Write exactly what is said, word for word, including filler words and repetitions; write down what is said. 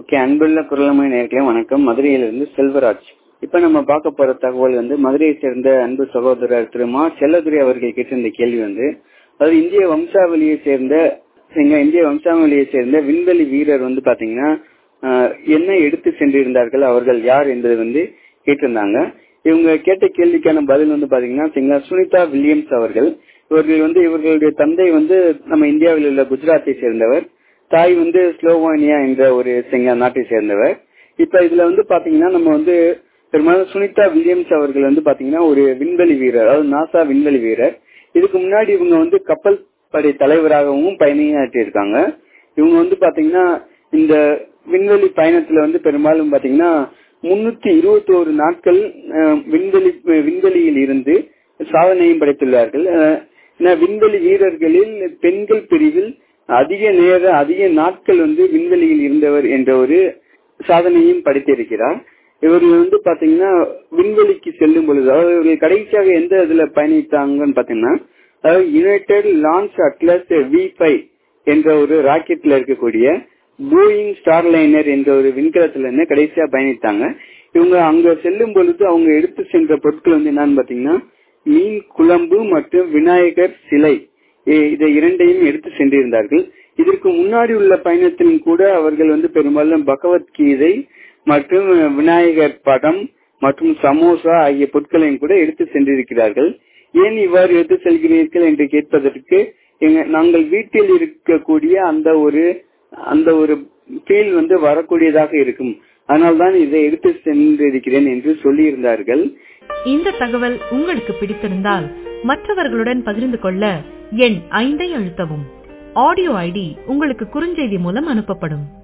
Okay, அன்புள்ள குரலமை நேயர்களே வணக்கம். மதுரையிலிருந்து செல்வராஜ். இப்ப நம்ம பார்க்க போற தகவல் வந்து மதுரையை சேர்ந்த அன்பு சகோதரர் திரு மா செல்லதுரை அவர்கள் கேட்டிருந்த கேள்வி வந்து, அதாவது இந்திய வம்சாவளியை சேர்ந்த எங்க இந்திய வம்சாவளியை சேர்ந்த விண்வெளி வீரர் வந்து பாத்தீங்கன்னா என்ன எடுத்து சென்றிருந்தார்கள், அவர்கள் யார் என்பது வந்து கேட்டிருந்தாங்க. இவங்க கேட்ட கேள்விக்கான பதில் வந்து பாத்தீங்கன்னா சுனிதா வில்லியம்ஸ் அவர்கள். இவர்கள் வந்து இவர்களுடைய தந்தை வந்து நம்ம இந்தியாவில் உள்ள குஜராத்தை சேர்ந்தவர், தாய் வந்து ஸ்லோவானியா என்ற ஒரு நாட்டை சேர்ந்தவர். இப்ப இதுல வந்து பாத்தீங்கன்னா நம்ம வந்து பெரும்பாலும் சுனிதா வில்லியம்ஸ் அவர்கள் வந்து பாத்தீங்கன்னா ஒரு விண்வெளி வீரர், அதாவது நாசா விண்வெளி வீரர். இதுக்கு முன்னாடி இவங்க வந்து கப்பல் படை தலைவராகவும் பயணியாற்றி இருக்காங்க. இவங்க வந்து பாத்தீங்கன்னா இந்த விண்வெளி பயணத்துல வந்து பெரும்பாலும் பாத்தீங்கன்னா முன்னூத்தி இருபத்தி ஒரு நாட்கள் விண்வெளி விண்வெளியில் இருந்து சாதனையும் படைத்துள்ளார்கள். விண்வெளி வீரர்களில் பெண்கள் பிரிவில் அதிக நேர அதிக நாட்கள் வந்து விண்வெளியில் இருந்தவர் என்ற ஒரு சாதனையும் படைத்திருக்கிறார். இவர்கள் வந்து பாத்தீங்கன்னா விண்வெளிக்கு செல்லும் பொழுது, அதாவது இவர்கள் கடைசியாக எந்த இதுல பயணித்தாங்கன்னு பாத்தீங்கன்னா, அதாவது united launch Atlas V five என்ற ஒரு ராக்கெட்ல இருக்கக்கூடிய போயிங் ஸ்டார்லைனர் என்ற ஒரு விண்கலத்துல இருந்து கடைசியா பயணித்தாங்க. இவங்க அங்க செல்லும் பொழுது அவங்க எடுத்து சென்ற பொருட்கள் வந்து என்னன்னு பாத்தீங்கன்னா மீன் குழம்பு மற்றும் விநாயகர் சிலை, இதை இரண்டையும் எடுத்து சென்றிருந்தார்கள். இதற்கு முன்னாடி உள்ள பயணத்திலும் கூட அவர்கள் வந்து பெரும்பாலும் பகவத்கீதை மற்றும் விநாயகர் படம் மற்றும் சமோசா ஆகிய பொருட்களையும் கூட எடுத்து சென்றிருக்கிறார்கள். ஏன் இவ்வாறு எடுத்து செல்கிறீர்கள் என்று கேட்பதற்கு, நாங்கள் வீட்டில் இருக்கக்கூடிய அந்த ஒரு அந்த ஒரு ஃபீல் வந்து வரக்கூடியதாக இருக்கும், அதனால்தான் இதை எடுத்து சென்றிருக்கிறேன் என்று சொல்லியிருந்தார்கள். இந்த தகவல் உங்களுக்கு பிடித்திருந்தால் மற்றவர்களுடன் பகிர்ந்து கொள்ள எண் ஐந்தை அழுத்தவும். ஆடியோ ஐடி உங்களுக்கு குறுஞ்செய்தி மூலம் அனுப்பப்படும்.